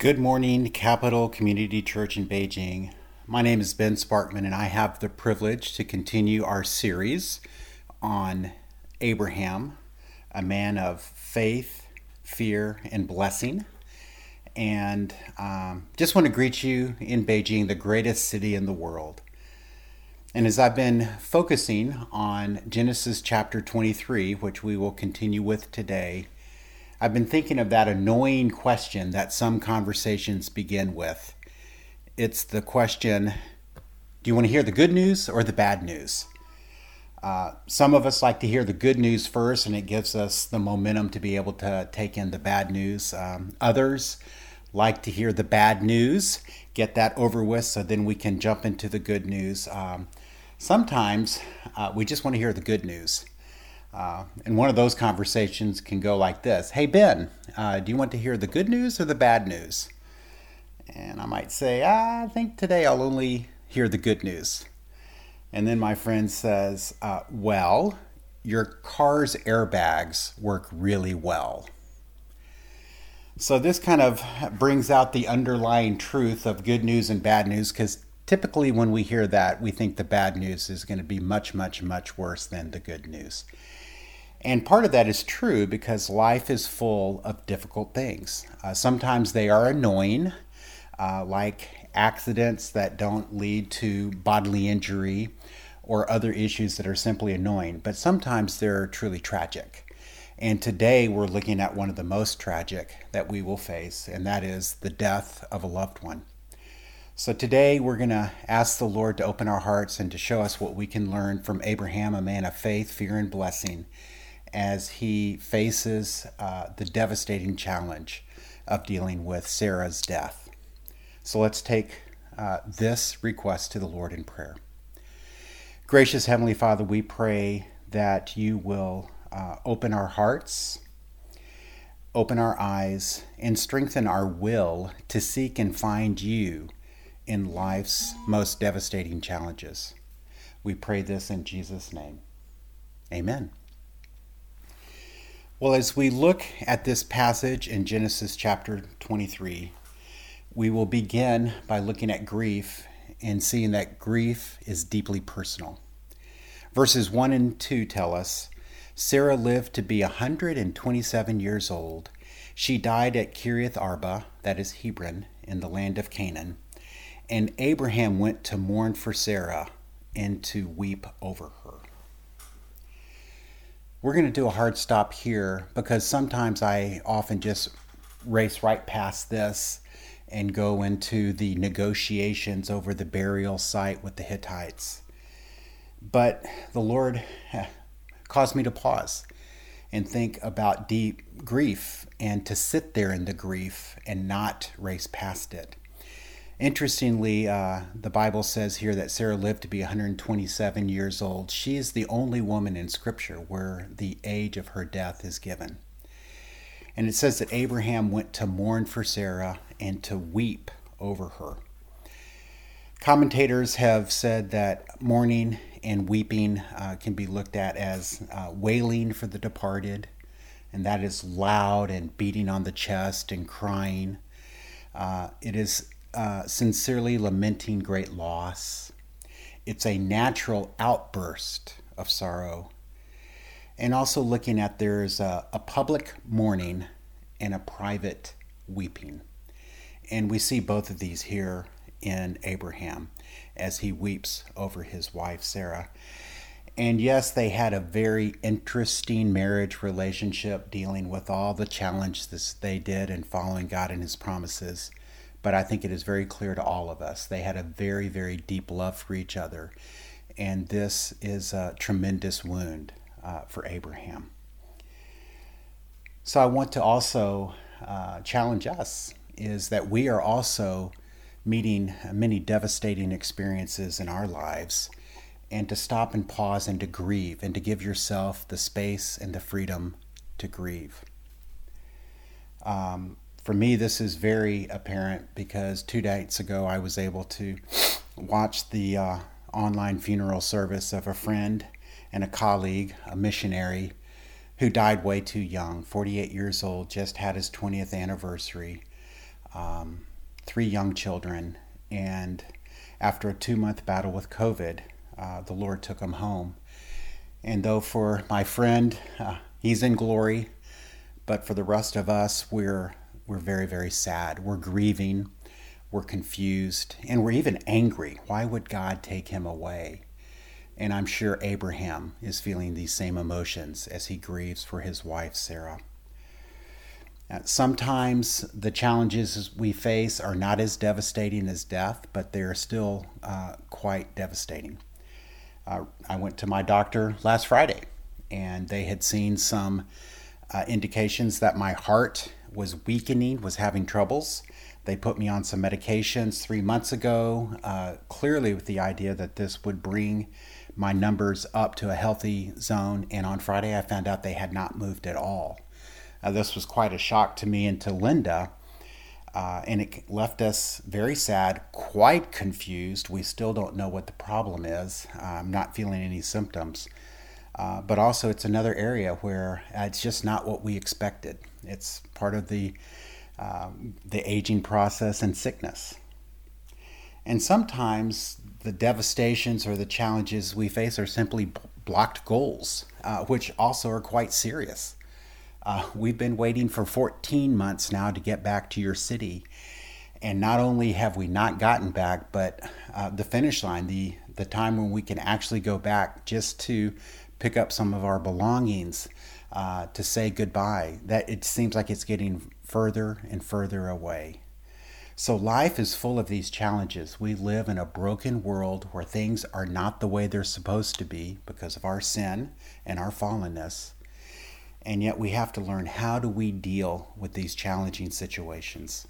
Good morning, Capital Community Church in Beijing. My name is Ben Sparkman, and I have the privilege to continue our series on Abraham, a man of faith, fear, and blessing. And just want to greet you in Beijing, the greatest city in the world. And as I've been focusing on Genesis chapter 23, which we will continue with today, I've been thinking of that annoying question that some conversations begin with. It's the question, do you want to hear the good news or the bad news? Some of us like to hear the good news first, and it gives us the momentum to be able to take in the bad news. Others like to hear the bad news, get that over with, so then we can jump into the good news. Sometimes we just want to hear the good news. And one of those conversations can go like this. Hey, Ben, do you want to hear the good news or the bad news? And I might say, I think today I'll only hear the good news. And then my friend says, well, your car's airbags work really well. So this kind of brings out the underlying truth of good news and bad news, because typically when we hear that, we think the bad news is going to be much, much, much worse than the good news. And part of that is true because life is full of difficult things. Sometimes they are annoying, like accidents that don't lead to bodily injury or other issues that are simply annoying. But sometimes they're truly tragic. And today we're looking at one of the most tragic that we will face, and that is the death of a loved one. So today we're going to ask the Lord to open our hearts and to show us what we can learn from Abraham, a man of faith, fear, and blessing, as he faces the devastating challenge of dealing with Sarah's death. So let's take this request to the Lord in prayer. Gracious Heavenly Father, we pray that you will open our hearts, open our eyes, and strengthen our will to seek and find you in life's most devastating challenges. We pray this in Jesus' name. Amen. Well, as we look at this passage in Genesis chapter 23, we will begin by looking at grief and seeing that grief is deeply personal. Verses 1 and 2 tell us, Sarah lived to be 127 years old. She died at Kiriath Arba, that is Hebron, in the land of Canaan. And Abraham went to mourn for Sarah and to weep over her. We're going to do a hard stop here because sometimes I often just race right past this and go into the negotiations over the burial site with the Hittites. But the Lord caused me to pause and think about deep grief and to sit there in the grief and not race past it. Interestingly, the Bible says here that Sarah lived to be 127 years old. She is the only woman in Scripture where the age of her death is given. And it says that Abraham went to mourn for Sarah and to weep over her. Commentators have said that mourning and weeping can be looked at as wailing for the departed, and that is loud and beating on the chest and crying. It is sincerely lamenting great loss. It's a natural outburst of sorrow. And also looking at there's a public mourning and a private weeping. And we see both of these here in Abraham as he weeps over his wife Sarah. And yes, they had a very interesting marriage relationship dealing with all the challenges they did in following God and his promises. But I think it is very clear to all of us. They had a very, very deep love for each other. And this is a tremendous wound for Abraham. So I want to also challenge us is that we are also meeting many devastating experiences in our lives, and to stop and pause and to grieve and to give yourself the space and the freedom to grieve. For me, this is very apparent because 2 nights ago I was able to watch the online funeral service of a friend and a colleague, a missionary, who died way too young, 48 years old, just had his 20th anniversary. 3 young children, and after a 2-month battle with COVID, the Lord took them home. And though for my friend, he's in glory, but for the rest of us, we're very, very sad. We're grieving, we're confused, and we're even angry. Why would God take him away? And I'm sure Abraham is feeling these same emotions as he grieves for his wife, Sarah. Sometimes the challenges we face are not as devastating as death, but they're still quite devastating. I went to my doctor last Friday, and they had seen some indications that my heart was weakening, was having troubles. They put me on some medications 3 months ago, clearly with the idea that this would bring my numbers up to a healthy zone. And on Friday, I found out they had not moved at all. This was quite a shock to me and to Linda, and it left us very sad, quite confused. We still don't know what the problem is. I'm not feeling any symptoms. But also it's another area where it's just not what we expected. It's part of the aging process and sickness. And sometimes the devastations or the challenges we face are simply blocked goals, which also are quite serious. We've been waiting for 14 months now to get back to your city. And not only have we not gotten back, but the finish line, the time when we can actually go back just to pick up some of our belongings, to say goodbye, that it seems like it's getting further and further away. So life is full of these challenges. We live in a broken world where things are not the way they're supposed to be because of our sin and our fallenness. And yet we have to learn, how do we deal with these challenging situations?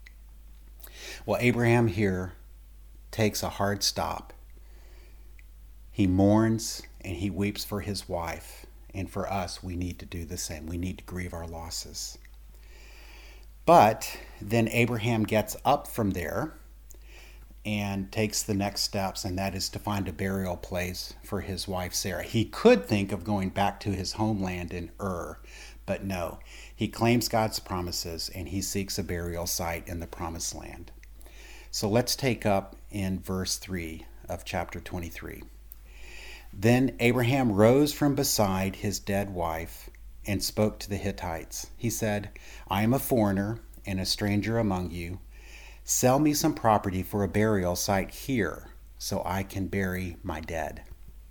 Well, Abraham here takes a hard stop. He mourns and he weeps for his wife. And for us, we need to do the same. We need to grieve our losses. But then Abraham gets up from there and takes the next steps, and that is to find a burial place for his wife Sarah. He could think of going back to his homeland in Ur, but no. He claims God's promises and he seeks a burial site in the promised land. So let's take up in verse 3 of chapter 23. Then Abraham rose from beside his dead wife and spoke to the Hittites. He said, I am a foreigner and a stranger among you. Sell me some property for a burial site here, so I can bury my dead.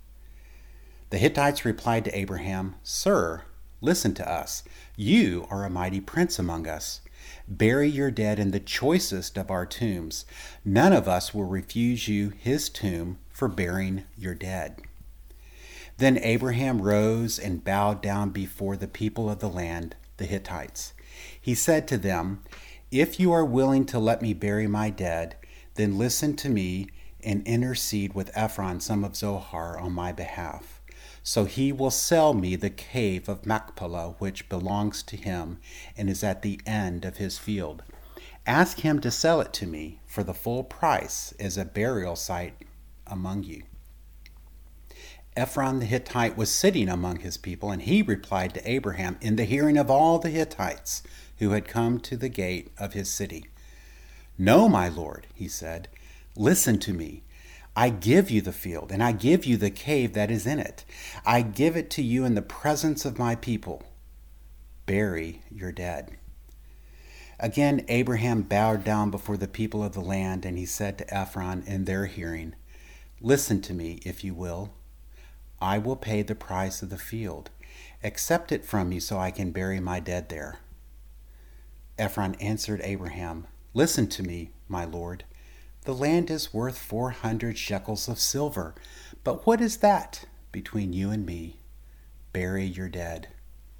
The Hittites replied to Abraham, Sir, listen to us. You are a mighty prince among us. Bury your dead in the choicest of our tombs. None of us will refuse you his tomb for burying your dead. Then Abraham rose and bowed down before the people of the land, the Hittites. He said to them, If you are willing to let me bury my dead, then listen to me and intercede with Ephron, son of Zohar, on my behalf. So he will sell me the cave of Machpelah, which belongs to him and is at the end of his field. Ask him to sell it to me for the full price as a burial site among you. Ephron the Hittite was sitting among his people, and he replied to Abraham in the hearing of all the Hittites who had come to the gate of his city. No, my lord, he said, listen to me. I give you the field, and I give you the cave that is in it. I give it to you in the presence of my people. Bury your dead. Again, Abraham bowed down before the people of the land, and he said to Ephron in their hearing, Listen to me, if you will. I will pay the price of the field. Accept it from me so I can bury my dead there. Ephron answered Abraham, Listen to me, my lord. The land is worth 400 shekels of silver. But what is that between you and me? Bury your dead.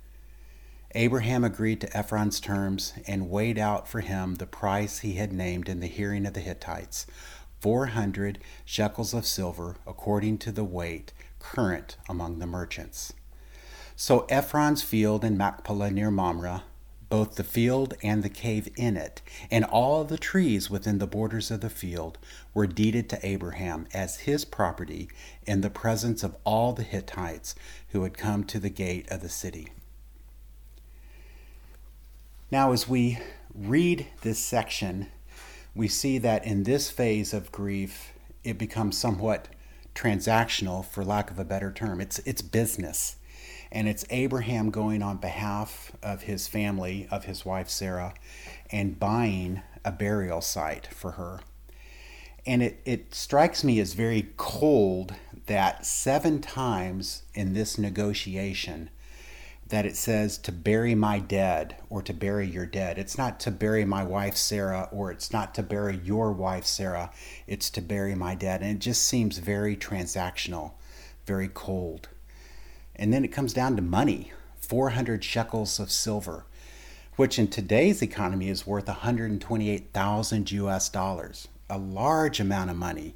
Abraham agreed to Ephron's terms and weighed out for him the price he had named in the hearing of the Hittites, 400 shekels of silver, according to the weight current among the merchants. So Ephron's field in Machpelah near Mamre, both the field and the cave in it, and all the trees within the borders of the field, were deeded to Abraham as his property in the presence of all the Hittites who had come to the gate of the city. Now, as we read this section, we see that in this phase of grief, it becomes somewhat transactional, for lack of a better term. It's business. And it's Abraham going on behalf of his family, of his wife Sarah, and buying a burial site for her. And it strikes me as very cold that 7 times in this negotiation that it says to bury my dead or to bury your dead. It's not to bury my wife Sarah, or it's not to bury your wife Sarah. It's to bury my dead. And it just seems very transactional, very cold. And then it comes down to money, 400 shekels of silver, which in today's economy is worth 128,000 US dollars, a large amount of money.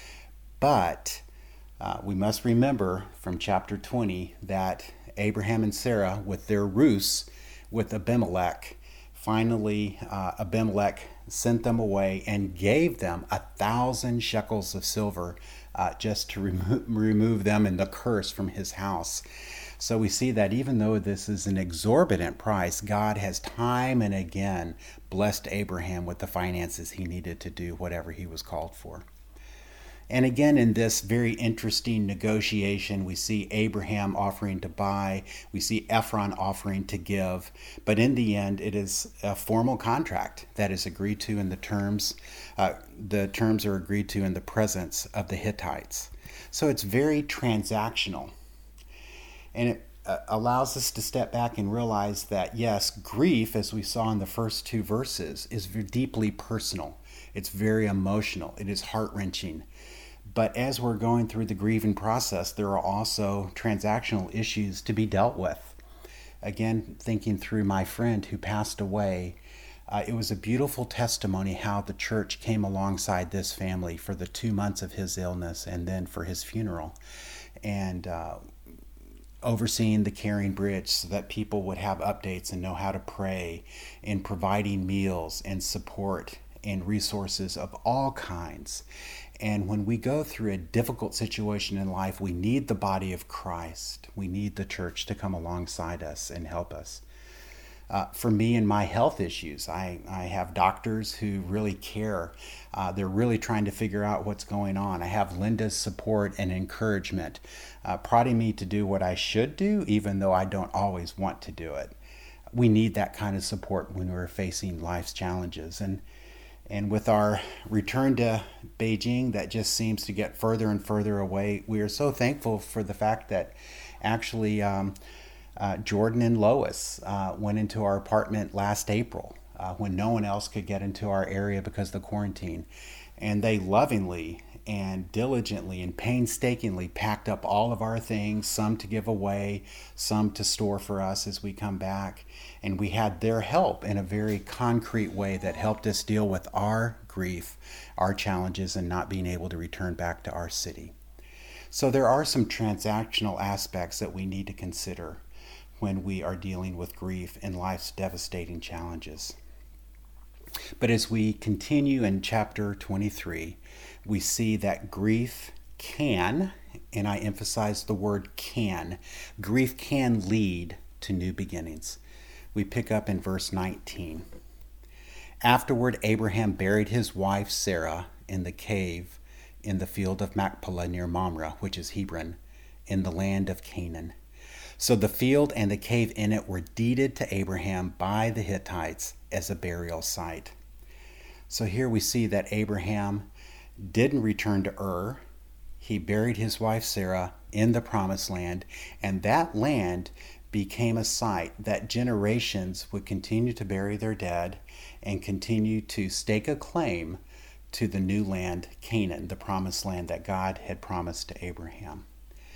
But we must remember from chapter 20 that Abraham and Sarah, with their ruse with Abimelech, finally Abimelech sent them away and gave them 1,000 shekels of silver just to remove them and the curse from his house. So we see that even though this is an exorbitant price, God has time and again blessed Abraham with the finances he needed to do whatever he was called for. And again, in this very interesting negotiation, we see Abraham offering to buy, we see Ephron offering to give, but in the end, it is a formal contract that is agreed to in the terms. The terms are agreed to in the presence of the Hittites. So it's very transactional. And it allows us to step back and realize that, yes, grief, as we saw in the first 2 verses, is deeply personal. It's very emotional. It is heart-wrenching. But as we're going through the grieving process, there are also transactional issues to be dealt with. Again, thinking through my friend who passed away, it was a beautiful testimony how the church came alongside this family for the 2 months of his illness and then for his funeral. And overseeing the Caring Bridge so that people would have updates and know how to pray, and providing meals and support and resources of all kinds. And when we go through a difficult situation in life, we need the body of Christ. We need the church to come alongside us and help us. For me and my health issues, I have doctors who really care. They're really trying to figure out what's going on. I have Linda's support and encouragement, prodding me to do what I should do, even though I don't always want to do it. We need that kind of support when we're facing life's challenges. And with our return to Beijing, that just seems to get further and further away. We are so thankful for the fact that actually Jordan and Lois went into our apartment last April when no one else could get into our area because of the quarantine. And they lovingly and diligently and painstakingly packed up all of our things, some to give away, some to store for us as we come back. And we had their help in a very concrete way that helped us deal with our grief, our challenges, and not being able to return back to our city. So there are some transactional aspects that we need to consider when we are dealing with grief and life's devastating challenges. But as we continue in chapter 23, we see that grief can, and I emphasize the word can, grief can lead to new beginnings. We pick up in verse 19. Afterward, Abraham buried his wife Sarah in the cave in the field of Machpelah near Mamre, which is Hebron, in the land of Canaan. So the field and the cave in it were deeded to Abraham by the Hittites as a burial site. So here we see that Abraham didn't return to Ur. He buried his wife Sarah in the promised land, and that land became a site that generations would continue to bury their dead and continue to stake a claim to the new land, Canaan, the promised land that God had promised to Abraham.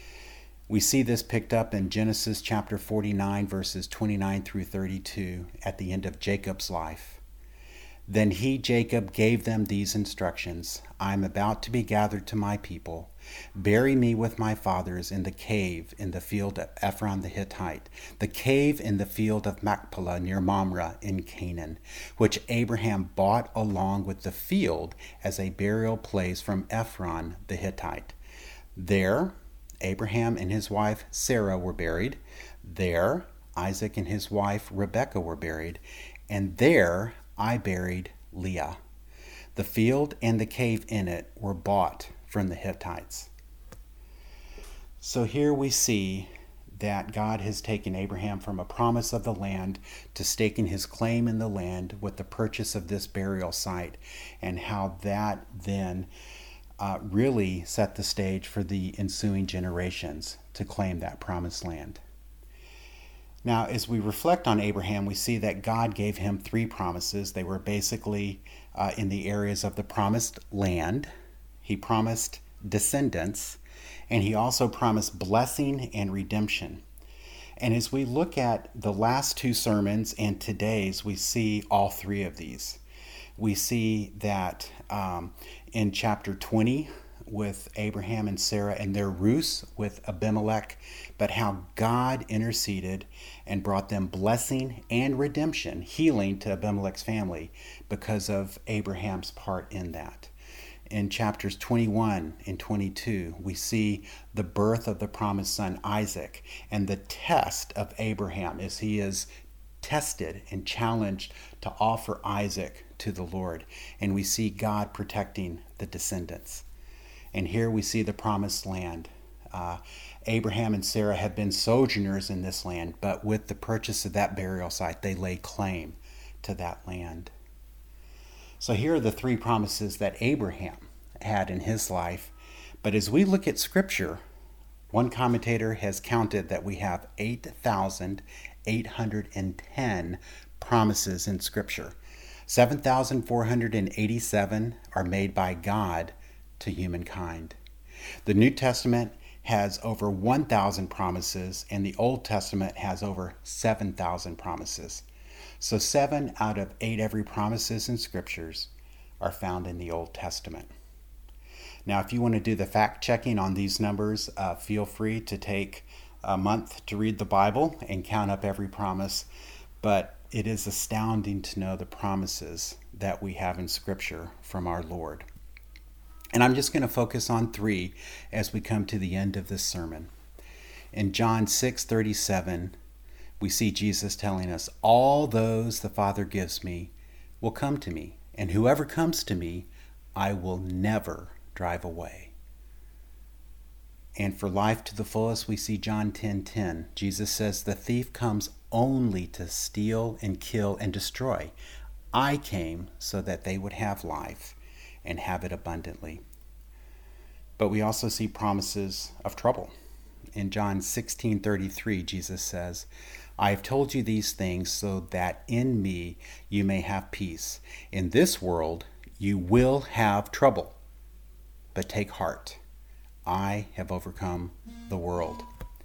We see this picked up in Genesis chapter 49, verses 29 through 32, at the end of Jacob's life. Then he, Jacob, gave them these instructions. I am about to be gathered to my people. Bury me with my fathers in the cave in the field of Ephron the Hittite, the cave in the field of Machpelah near Mamre in Canaan, which Abraham bought along with the field as a burial place from Ephron the Hittite. There, Abraham and his wife Sarah were buried. There, Isaac and his wife Rebekah were buried. And there, I buried Leah. The field and the cave in it were bought from the Hittites. So here we see that God has taken Abraham from a promise of the land to staking his claim in the land with the purchase of this burial site, and how that then really set the stage for the ensuing generations to claim that promised land. Now, as we reflect on Abraham, we see that God gave him three promises. They were basically in the areas of the promised land. He promised descendants, and he also promised blessing and redemption. And as we look at the last two sermons and today's, we see all three of these. We see that in chapter 20 with Abraham and Sarah and their ruse with Abimelech, but how God interceded and brought them blessing and redemption, healing to Abimelech's family because of Abraham's part in that. In chapters 21 and 22, we see the birth of the promised son Isaac and the test of Abraham as he is tested and challenged to offer Isaac to the Lord. And we see God protecting the descendants. And here we see the promised land. Abraham and Sarah have been sojourners in this land, but with the purchase of that burial site, they lay claim to that land. So here are the three promises that Abraham had in his life. But as we look at Scripture, one commentator has counted that we have 8,810 promises in Scripture. 7,487 are made by God to humankind. The New Testament has over 1,000 promises, and the Old Testament has over 7,000 promises. So 7 out of 8 every promises in Scriptures are found in the Old Testament. Now, if you want to do the fact checking on these numbers, feel free to take a month to read the Bible and count up every promise. But it is astounding to know the promises that we have in Scripture from our Lord. And I'm just going to focus on 3 as we come to the end of this sermon. In John 6:37, we see Jesus telling us, "All those the Father gives me will come to me, and whoever comes to me, I will never drive away." And for life to the fullest, we see John 10:10. Jesus says, "The thief comes only to steal and kill and destroy. I came so that they would have life and have it abundantly." But we also see promises of trouble. In John 16:33, Jesus says, "I have told you these things so that in me you may have peace. In this world you will have trouble, but take heart. I have overcome the world."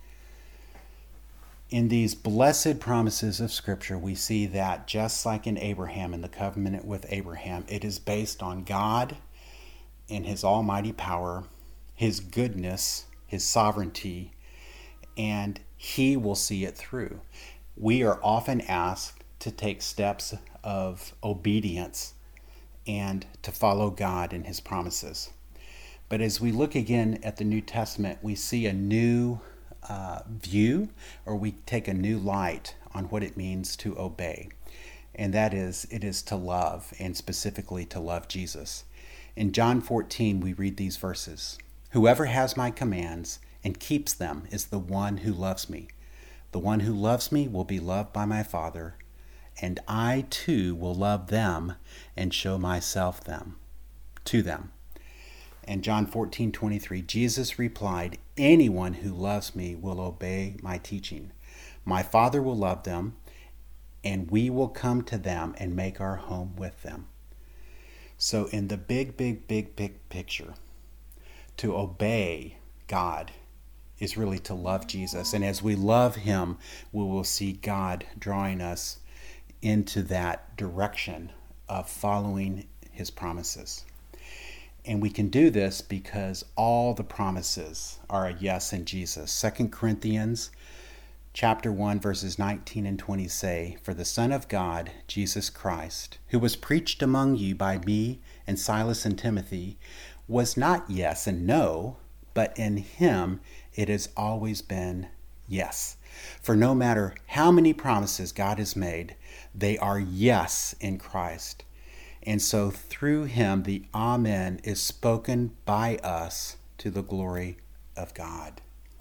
In these blessed promises of Scripture, we see that just like in Abraham and the covenant with Abraham, it is based on God and His almighty power, His goodness, His sovereignty, and He will see it through. We are often asked to take steps of obedience and to follow God and His promises. But as we look again at the New Testament, we see a new view, or we take a new light on what it means to obey. And that is, it is to love, and specifically to love Jesus. In John 14, we read these verses. "Whoever has my commands and keeps them is the one who loves me. The one who loves me will be loved by my Father, and I too will love them and show myself to them." And John 14:23, Jesus replied, "Anyone who loves me will obey my teaching. My Father will love them, and we will come to them and make our home with them." So in the big picture, to obey God is really to love Jesus. And as we love Him, we will see God drawing us into that direction of following His promises. And we can do this because all the promises are a yes in Jesus. 2 Corinthians chapter 1, verses 19 and 20 say, "For the Son of God, Jesus Christ, who was preached among you by me and Silas and Timothy, was not yes and no, but in Him it has always been yes. For no matter how many promises God has made, they are yes in Christ. And so through him, the Amen is spoken by us to the glory of God.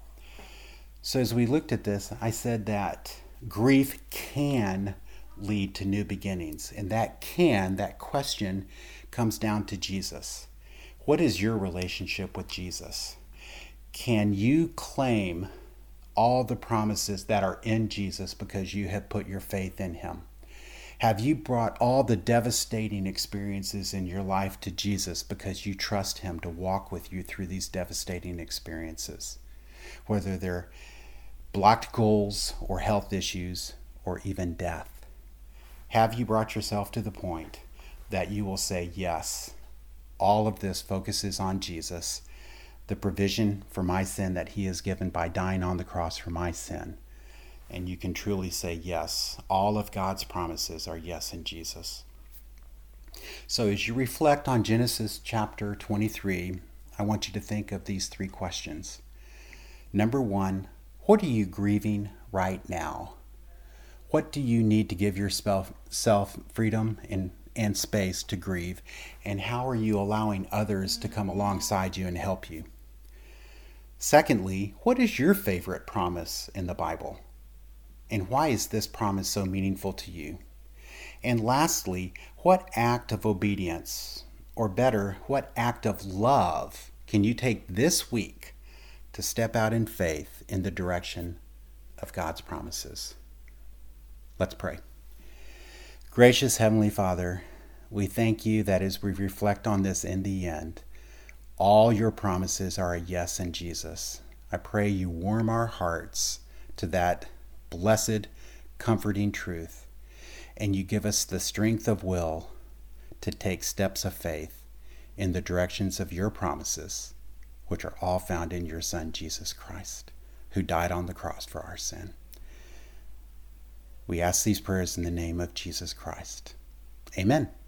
So as we looked at this, I said that grief can lead to new beginnings. And that question comes down to Jesus. What is your relationship with Jesus? Can you claim all the promises that are in Jesus because you have put your faith in him? Have you brought all the devastating experiences in your life to Jesus because you trust him to walk with you through these devastating experiences? Whether they're blocked goals or health issues or even death. Have you brought yourself to the point that you will say, yes, all of this focuses on Jesus, the provision for my sin that he has given by dying on the cross for my sin. And you can truly say, yes, all of God's promises are yes in Jesus. So as you reflect on Genesis chapter 23, I want you to think of these three questions. Number one, what are you grieving right now? What do you need to give yourself freedom and space to grieve? And how are you allowing others to come alongside you and help you? Secondly, what is your favorite promise in the Bible? And why is this promise so meaningful to you? And lastly, what act of obedience, or better, what act of love can you take this week to step out in faith in the direction of God's promises? Let's pray. Gracious Heavenly Father, we thank you that as we reflect on this in the end, all your promises are a yes in Jesus. I pray you warm our hearts to that blessed, comforting truth, and you give us the strength of will to take steps of faith in the directions of your promises, which are all found in your Son, Jesus Christ, who died on the cross for our sin. We ask these prayers in the name of Jesus Christ. Amen.